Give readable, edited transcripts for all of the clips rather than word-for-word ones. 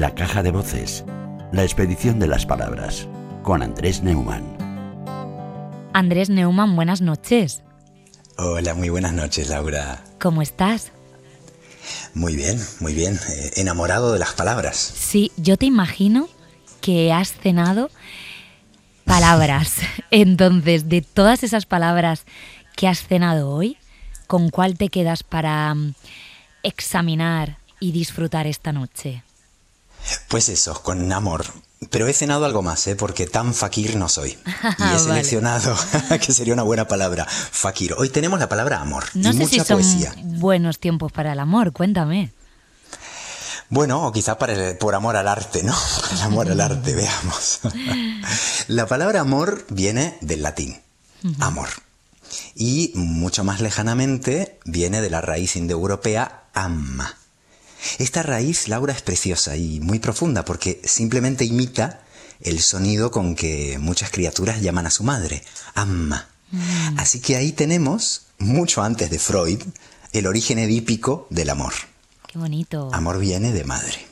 La caja de voces. La expedición de las palabras. Con Andrés Neumann. Andrés Neumann, buenas noches. Hola, muy buenas noches, Laura. ¿Cómo estás? Muy bien, muy bien. Enamorado de las palabras. Sí, yo te imagino que has cenado palabras. Entonces, de todas esas palabras que has cenado hoy, ¿con cuál te quedas para examinar y disfrutar esta noche? Pues eso, con amor. Pero he cenado algo más, porque tan fakir no soy. Y he seleccionado, que sería una buena palabra, fakir. Hoy tenemos la palabra amor no y sé mucha si son poesía. Buenos tiempos para el amor, cuéntame. Bueno, o quizá por amor al arte, ¿no? Por el amor al arte, veamos. La palabra amor viene del latín, amor. Y mucho más lejanamente viene de la raíz indoeuropea amma. Esta raíz, Laura, es preciosa y muy profunda porque simplemente imita el sonido con que muchas criaturas llaman a su madre, amma. Así que ahí tenemos, mucho antes de Freud, el origen edípico del amor. Qué bonito. Amor viene de madre.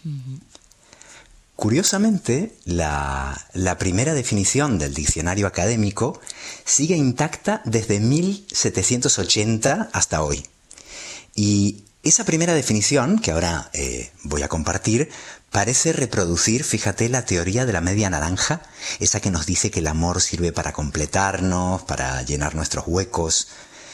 Curiosamente, la primera definición del diccionario académico sigue intacta desde 1780 hasta hoy. Y esa primera definición, que ahora voy a compartir, parece reproducir, fíjate, la teoría de la media naranja, esa que nos dice que el amor sirve para completarnos, para llenar nuestros huecos,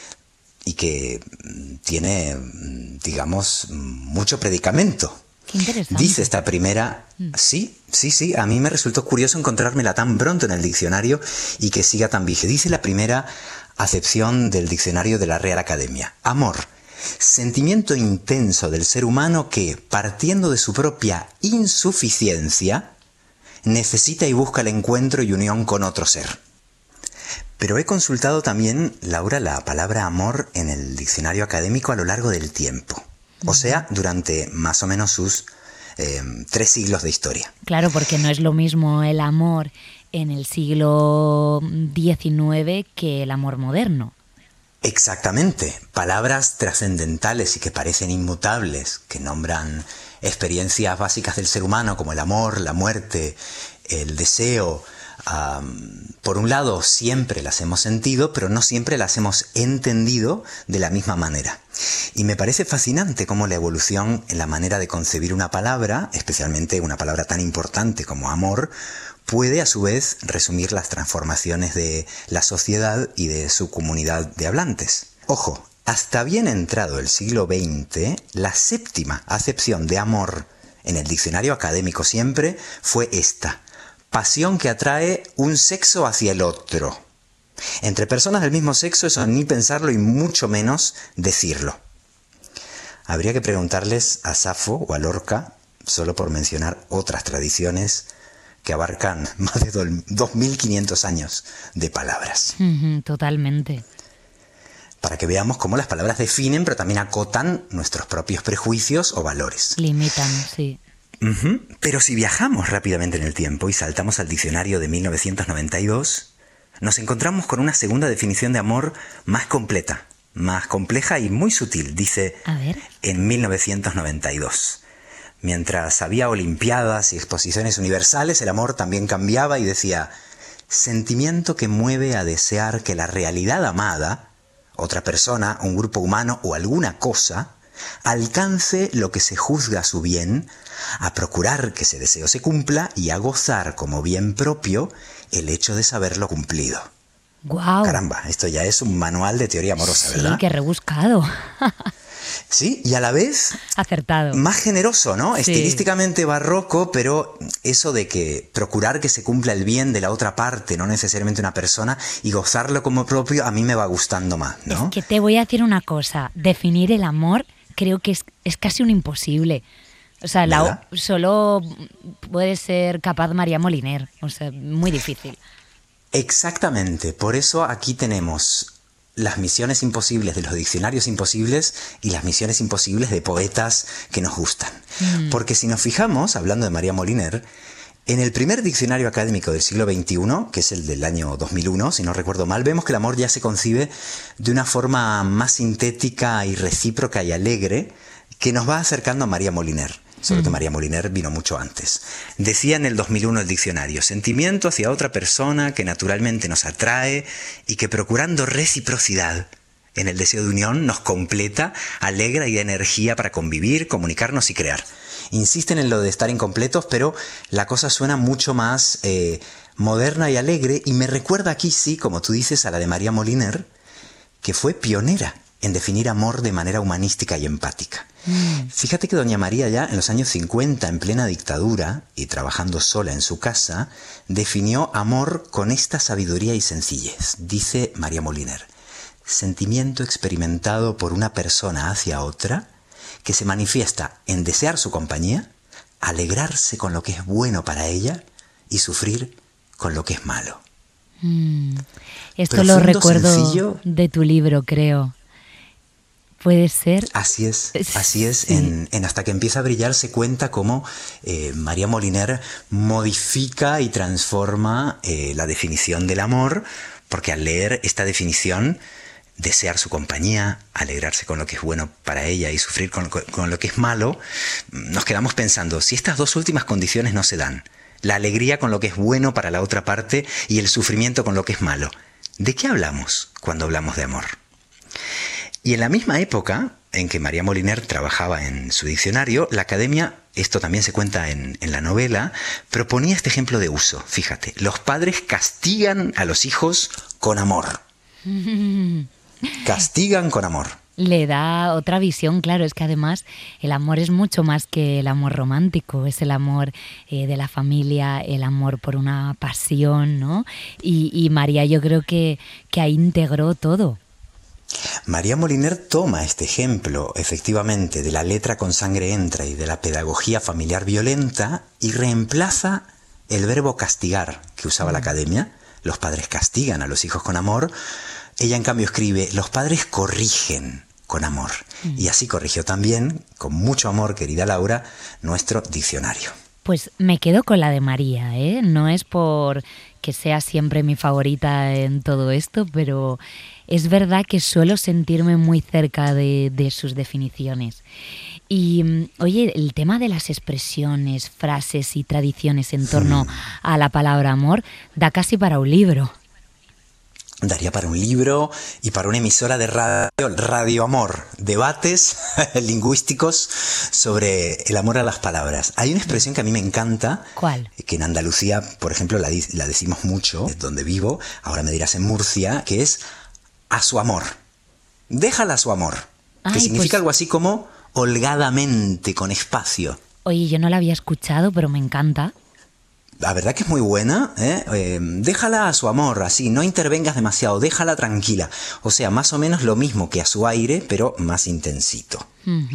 y que tiene, digamos, mucho predicamento. Qué interesante. Dice esta primera... Sí, a mí me resultó curioso encontrármela tan pronto en el diccionario y que siga tan vigente. Dice la primera acepción del diccionario de la Real Academia. Amor. Sentimiento intenso del ser humano que, partiendo de su propia insuficiencia, necesita y busca el encuentro y unión con otro ser. Pero he consultado también, Laura, la palabra amor en el diccionario académico a lo largo del tiempo. O sea, durante más o menos sus 3 siglos de historia. Claro, porque no es lo mismo el amor en el siglo XIX que el amor moderno. Exactamente, palabras trascendentales y que parecen inmutables, que nombran experiencias básicas del ser humano como el amor, la muerte, el deseo. Por un lado, siempre las hemos sentido, pero no siempre las hemos entendido de la misma manera. Y me parece fascinante cómo la evolución en la manera de concebir una palabra, especialmente una palabra tan importante como amor, puede a su vez resumir las transformaciones de la sociedad y de su comunidad de hablantes. Ojo, hasta bien entrado el siglo XX, la séptima acepción de amor en el diccionario académico siempre fue esta: pasión que atrae un sexo hacia el otro. Entre personas del mismo sexo eso ni pensarlo y mucho menos decirlo. Habría que preguntarles a Safo o a Lorca, solo por mencionar otras tradiciones que abarcan más de 2500 años de palabras. Totalmente. Para que veamos cómo las palabras definen, pero también acotan nuestros propios prejuicios o valores. Limitan, sí. Pero si viajamos rápidamente en el tiempo y saltamos al diccionario de 1992, nos encontramos con una segunda definición de amor más completa, más compleja y muy sutil. Dice, A ver. En 1992. Mientras había olimpiadas y exposiciones universales, el amor también cambiaba y decía: sentimiento que mueve a desear que la realidad amada, otra persona, un grupo humano o alguna cosa, alcance lo que se juzga su bien, a procurar que ese deseo se cumpla y a gozar como bien propio el hecho de saberlo cumplido. ¡Guau! Caramba, esto ya es un manual de teoría amorosa, ¿verdad? Sí, qué rebuscado. Sí, y a la vez Acertado. más generoso, ¿no? Sí. Estilísticamente barroco, pero eso de que procurar que se cumpla el bien de la otra parte, no necesariamente una persona, y gozarlo como propio, a mí me va gustando más, ¿no? Es que te voy a decir una cosa. Definir el amor creo que es casi un imposible. O sea, solo puede ser capaz María Moliner. O sea, muy difícil. Exactamente. Por eso aquí tenemos las misiones imposibles de los diccionarios imposibles y las misiones imposibles de poetas que nos gustan. Porque si nos fijamos, hablando de María Moliner, en el primer diccionario académico del siglo XXI, que es el del año 2001, si no recuerdo mal, vemos que el amor ya se concibe de una forma más sintética y recíproca y alegre que nos va acercando a María Moliner. solo que María Moliner vino mucho antes. Decía en el 2001 el diccionario: sentimiento hacia otra persona que naturalmente nos atrae y que, procurando reciprocidad en el deseo de unión, nos completa, alegra y da energía para convivir, comunicarnos y crear. Insisten en lo de estar incompletos, pero la cosa suena mucho más moderna y alegre, y me recuerda aquí, sí, como tú dices, a la de María Moliner, que fue pionera en definir amor de manera humanística y empática. Fíjate que doña María, ya en los años 50, en plena dictadura y trabajando sola en su casa, definió amor con esta sabiduría y sencillez. Dice María Moliner: sentimiento experimentado por una persona hacia otra que se manifiesta en desear su compañía, alegrarse con lo que es bueno para ella y sufrir con lo que es malo. Esto Profundo, lo recuerdo sencillo. de tu libro, creo. ¿Puede ser? Así es. Sí. En Hasta que empieza a brillar se cuenta cómo María Moliner modifica y transforma la definición del amor, porque al leer esta definición, desear su compañía, alegrarse con lo que es bueno para ella y sufrir con lo que es malo, nos quedamos pensando, si estas dos últimas condiciones no se dan, la alegría con lo que es bueno para la otra parte y el sufrimiento con lo que es malo, ¿de qué hablamos cuando hablamos de amor? Y en la misma época en que María Moliner trabajaba en su diccionario, la Academia, esto también se cuenta en la novela, proponía este ejemplo de uso. Fíjate, los padres castigan a los hijos con amor. Castigan con amor. Le da otra visión, claro, es que además el amor es mucho más que el amor romántico, es el amor de la familia, el amor por una pasión, ¿no? Y María, yo creo que ahí integró todo. María Moliner toma este ejemplo, efectivamente, de la letra con sangre entra y de la pedagogía familiar violenta, y reemplaza el verbo castigar que usaba la Academia. Los padres castigan a los hijos con amor. Ella, en cambio, escribe: los padres corrigen con amor. Y así corrigió también, con mucho amor, querida Laura, nuestro diccionario. Pues me quedo con la de María, ¿eh? No es por que sea siempre mi favorita en todo esto, pero es verdad que suelo sentirme muy cerca de sus definiciones. Y, oye, el tema de las expresiones, frases y tradiciones en torno a la palabra amor da casi para un libro. Daría para un libro y para una emisora de Radio Amor, debates lingüísticos sobre el amor a las palabras. Hay una expresión que a mí me encanta. ¿Cuál? Que en Andalucía, por ejemplo, la decimos mucho, es donde vivo, ahora me dirás en Murcia, que es a su amor. Déjala a su amor. Que significa algo así como holgadamente, con espacio. Oye, yo no la había escuchado, pero me encanta. La verdad que es muy buena, ¿eh? Déjala a su amor, así, no intervengas demasiado, déjala tranquila. O sea, más o menos lo mismo que a su aire, pero más intensito.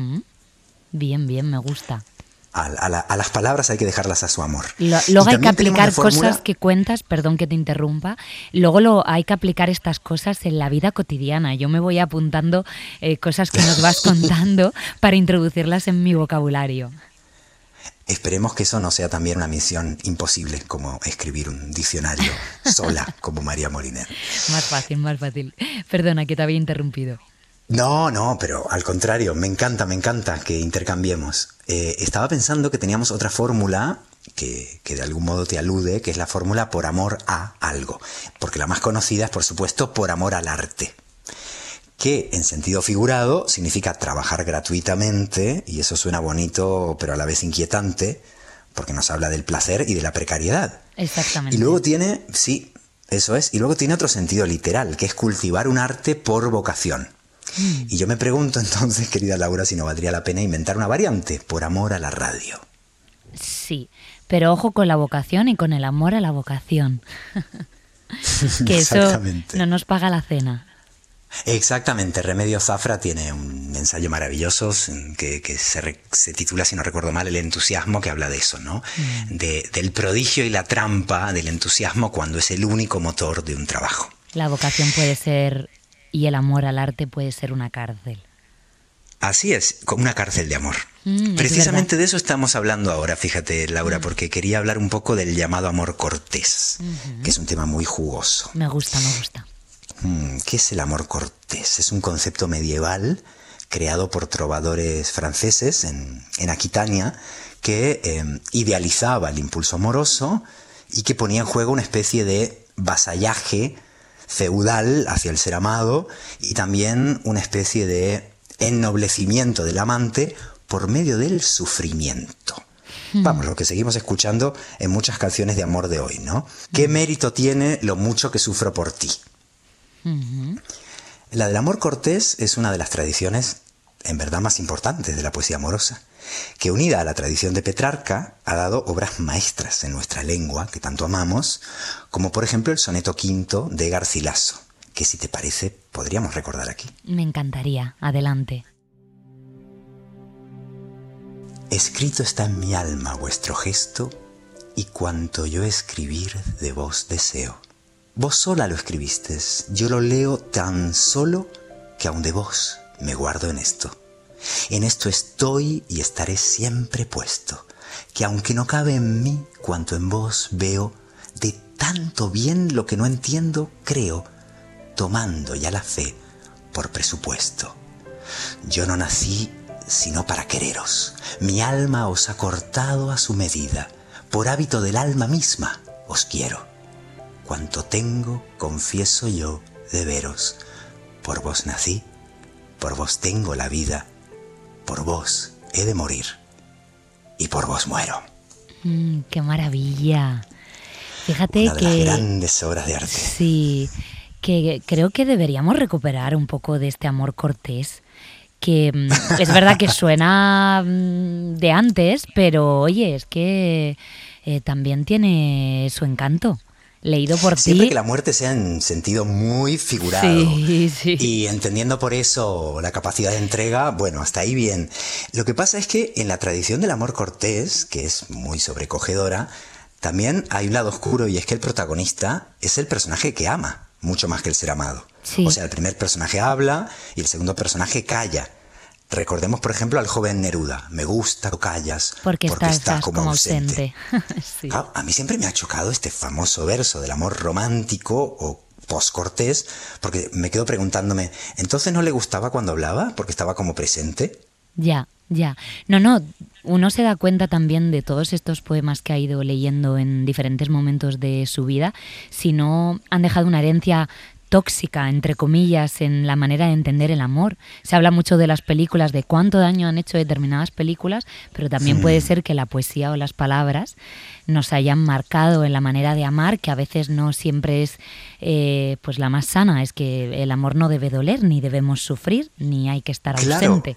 Bien, me gusta. A las palabras hay que dejarlas a su amor. Luego hay que aplicar cosas que cuentas, perdón que te interrumpa, luego hay que aplicar estas cosas en la vida cotidiana. Yo me voy apuntando cosas que nos vas contando para introducirlas en mi vocabulario. Esperemos que eso no sea también una misión imposible, como escribir un diccionario sola, como María Moliner. Más fácil. Perdona que te había interrumpido. No, pero al contrario, me encanta que intercambiemos. Estaba pensando que teníamos otra fórmula que de algún modo te alude, que es la fórmula por amor a algo. Porque la más conocida es, por supuesto, por amor al arte. Que en sentido figurado significa trabajar gratuitamente, y eso suena bonito pero a la vez inquietante, porque nos habla del placer y de la precariedad. Exactamente. Y luego tiene, sí, eso es, y luego tiene otro sentido literal, que es cultivar un arte por vocación. Y yo me pregunto entonces, querida Laura, si no valdría la pena inventar una variante, por amor a la radio. Sí, pero ojo con la vocación y con el amor a la vocación. Que eso no nos paga la cena. Exactamente, Remedios Zafra tiene un ensayo maravilloso que se titula, si no recuerdo mal, El entusiasmo, que habla de eso, ¿no? Del prodigio y la trampa del entusiasmo cuando es el único motor de un trabajo. La vocación puede ser, y el amor al arte puede ser una cárcel. Así es, como una cárcel de amor. Precisamente de eso estamos hablando ahora, fíjate, Laura, porque quería hablar un poco del llamado amor cortés, que es un tema muy jugoso. Me gusta. ¿Qué es el amor cortés? Es un concepto medieval creado por trovadores franceses en Aquitania, que idealizaba el impulso amoroso y que ponía en juego una especie de vasallaje feudal hacia el ser amado y también una especie de ennoblecimiento del amante por medio del sufrimiento. Vamos, lo que seguimos escuchando en muchas canciones de amor de hoy, ¿no? ¿Qué mérito tiene lo mucho que sufro por ti? La del amor cortés es una de las tradiciones en verdad más importantes de la poesía amorosa, que unida a la tradición de Petrarca ha dado obras maestras en nuestra lengua que tanto amamos, como por ejemplo el soneto quinto de Garcilaso, que si te parece podríamos recordar aquí. Me encantaría, adelante. Escrito está en mi alma vuestro gesto, y cuanto yo escribir de vos deseo. Vos sola lo escribistes, yo lo leo tan solo que aun de vos me guardo en esto. En esto estoy y estaré siempre puesto, que aunque no cabe en mí cuanto en vos veo, de tanto bien lo que no entiendo creo, tomando ya la fe por presupuesto. Yo no nací sino para quereros, mi alma os ha cortado a su medida, por hábito del alma misma os quiero. Cuanto tengo, confieso yo, de veros, por vos nací, por vos tengo la vida, por vos he de morir y por vos muero. ¡Qué maravilla! Fíjate una de las grandes obras de arte. Sí, que creo que deberíamos recuperar un poco de este amor cortés, que es verdad que suena de antes, pero oye, es que también tiene su encanto. Leído por ti. Siempre que la muerte sea en sentido muy figurado. Sí, sí. Y entendiendo por eso la capacidad de entrega, bueno, hasta ahí bien. Lo que pasa es que en la tradición del amor cortés, que es muy sobrecogedora, también hay un lado oscuro, y es que el protagonista es el personaje que ama, mucho más que el ser amado. Sí. O sea, el primer personaje habla y el segundo personaje calla. Recordemos, por ejemplo, al joven Neruda. Me gusta, callas, porque estás como ausente. Sí. Claro, a mí siempre me ha chocado este famoso verso del amor romántico o post-cortés, porque me quedo preguntándome, ¿entonces no le gustaba cuando hablaba? ¿Porque estaba como presente? Ya. No, uno se da cuenta también de todos estos poemas que ha ido leyendo en diferentes momentos de su vida, si no han dejado una herencia tóxica, entre comillas, en la manera de entender el amor. Se habla mucho de las películas, de cuánto daño han hecho determinadas películas, pero también puede ser que la poesía o las palabras nos hayan marcado en la manera de amar, que a veces no siempre es pues la más sana. Es que el amor no debe doler, ni debemos sufrir, ni hay que estar ausente.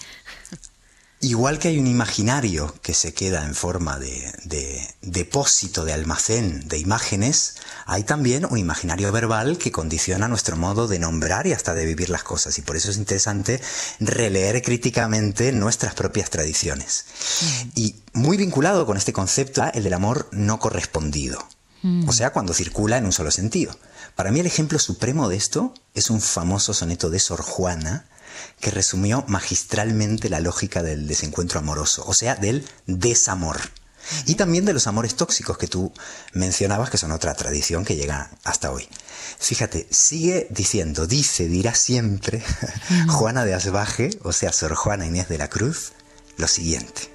Igual que hay un imaginario que se queda en forma de depósito, de almacén de imágenes, hay también un imaginario verbal que condiciona nuestro modo de nombrar y hasta de vivir las cosas. Y por eso es interesante releer críticamente nuestras propias tradiciones. Y muy vinculado con este concepto, el del amor no correspondido. O sea, cuando circula en un solo sentido. Para mí el ejemplo supremo de esto es un famoso soneto de Sor Juana, que resumió magistralmente la lógica del desencuentro amoroso, o sea, del desamor. Y también de los amores tóxicos que tú mencionabas, que son otra tradición que llega hasta hoy. Fíjate, sigue diciendo, dirá siempre Juana de Asbaje, o sea, Sor Juana Inés de la Cruz, lo siguiente.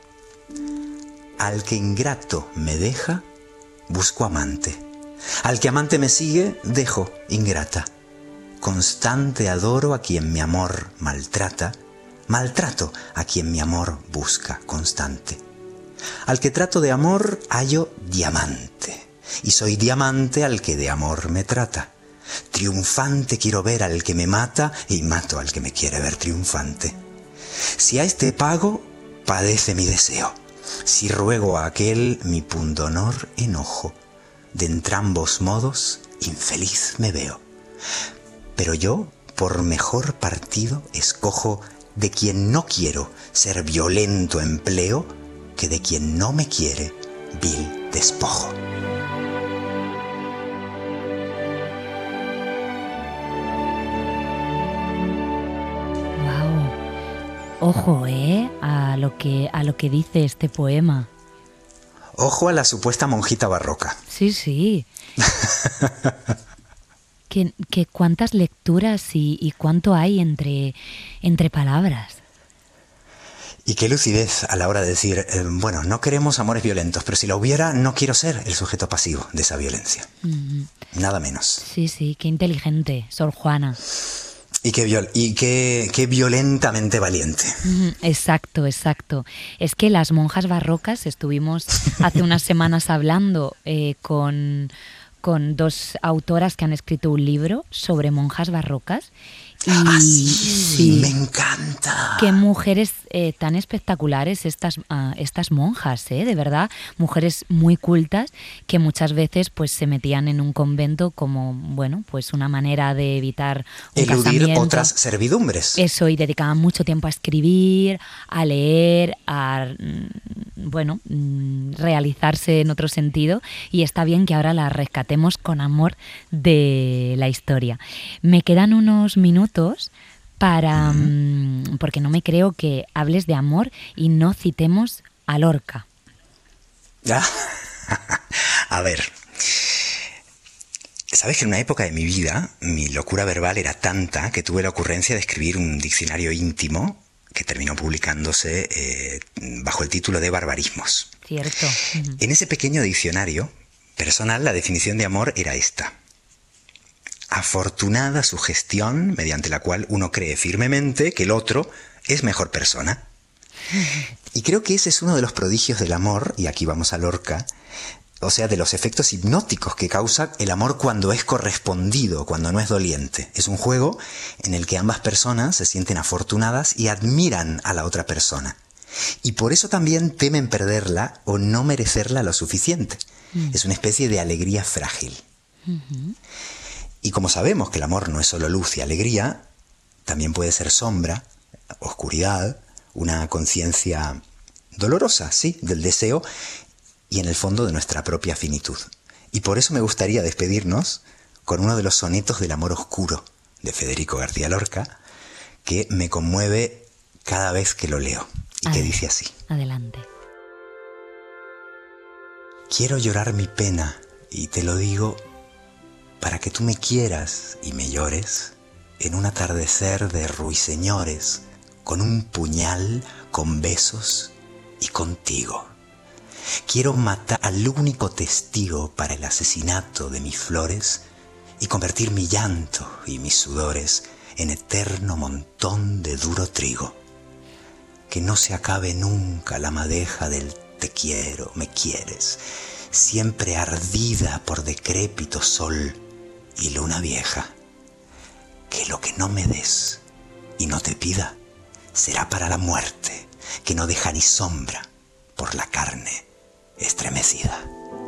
Al que ingrato me deja, busco amante. Al que amante me sigue, dejo ingrata. Constante adoro a quien mi amor maltrata, maltrato a quien mi amor busca constante. Al que trato de amor hallo diamante, y soy diamante al que de amor me trata. Triunfante quiero ver al que me mata, y mato al que me quiere ver triunfante. Si a este pago, padece mi deseo. Si ruego a aquel mi pundonor enojo. De entrambos modos, infeliz me veo. Pero yo, por mejor partido, escojo de quien no quiero ser violento empleo, que de quien no me quiere vil despojo. Wow. Ojo, a lo que dice este poema. Ojo a la supuesta monjita barroca. Sí. que cuántas lecturas y cuánto hay entre palabras. Y qué lucidez a la hora de decir, bueno, no queremos amores violentos, pero si lo hubiera, no quiero ser el sujeto pasivo de esa violencia. Nada menos. Sí, qué inteligente, Sor Juana. Y qué violentamente valiente. Exacto. Es que las monjas barrocas, estuvimos hace unas semanas hablando con dos autoras que han escrito un libro sobre monjas barrocas. Sí, me encanta. Qué mujeres tan espectaculares estas monjas, de verdad, mujeres muy cultas que muchas veces pues se metían en un convento como, bueno, pues una manera de evitar un eludir casamiento. Otras servidumbres. Eso, y dedicaban mucho tiempo a escribir, a leer, a realizarse en otro sentido, y está bien que ahora las rescatemos con amor de la historia. Me quedan unos minutos para porque no me creo que hables de amor y no citemos a Lorca. A ver, sabes que en una época de mi vida mi locura verbal era tanta que tuve la ocurrencia de escribir un diccionario íntimo que terminó publicándose bajo el título de Barbarismos. Cierto. En ese pequeño diccionario personal la definición de amor era esta: afortunada sugestión mediante la cual uno cree firmemente que el otro es mejor persona. Y creo que ese es uno de los prodigios del amor, y aquí vamos a Lorca, o sea, de los efectos hipnóticos que causa el amor cuando es correspondido, cuando no es doliente. Es un juego en el que ambas personas se sienten afortunadas y admiran a la otra persona. Y por eso también temen perderla o no merecerla lo suficiente. Es una especie de alegría frágil. Y como sabemos que el amor no es solo luz y alegría, también puede ser sombra, oscuridad, una conciencia dolorosa, sí, del deseo y en el fondo de nuestra propia finitud. Y por eso me gustaría despedirnos con uno de los sonetos del amor oscuro de Federico García Lorca, que me conmueve cada vez que lo leo y que dice así. Adelante. Quiero llorar mi pena y te lo digo para que tú me quieras y me llores en un atardecer de ruiseñores, con un puñal, con besos y contigo. Quiero matar al único testigo para el asesinato de mis flores y convertir mi llanto y mis sudores en eterno montón de duro trigo. Que no se acabe nunca la madeja del te quiero, me quieres, siempre ardida por decrépito sol y luna vieja. Que lo que no me des y no te pida será para la muerte, que no deja ni sombra por la carne estremecida.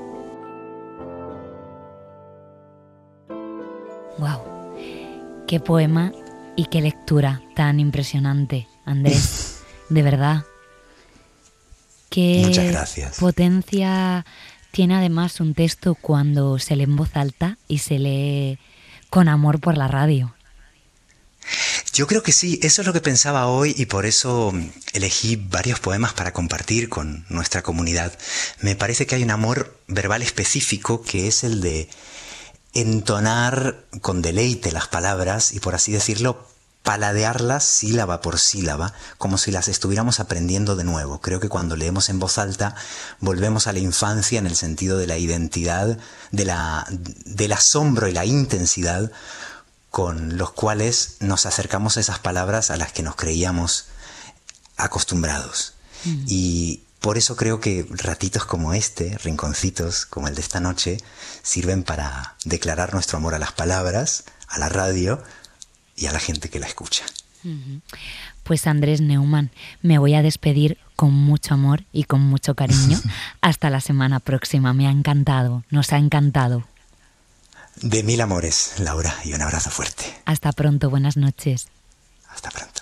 Wow, qué poema y qué lectura tan impresionante, Andrés, de verdad. Qué Muchas gracias. Potencia tiene además un texto cuando se lee en voz alta y se lee con amor por la radio. Yo creo que sí, eso es lo que pensaba hoy y por eso elegí varios poemas para compartir con nuestra comunidad. Me parece que hay un amor verbal específico que es el de entonar con deleite las palabras y, por así decirlo, paladearlas sílaba por sílaba, como si las estuviéramos aprendiendo de nuevo. Creo que cuando leemos en voz alta volvemos a la infancia en el sentido de la identidad, del asombro y la intensidad con los cuales nos acercamos a esas palabras a las que nos creíamos acostumbrados. Y por eso creo que ratitos como este, rinconcitos como el de esta noche, sirven para declarar nuestro amor a las palabras, a la radio y a la gente que la escucha. Pues Andrés Neumann, me voy a despedir con mucho amor y con mucho cariño. Hasta la semana próxima. Me ha encantado, nos ha encantado. De mil amores, Laura, y un abrazo fuerte. Hasta pronto, buenas noches. Hasta pronto.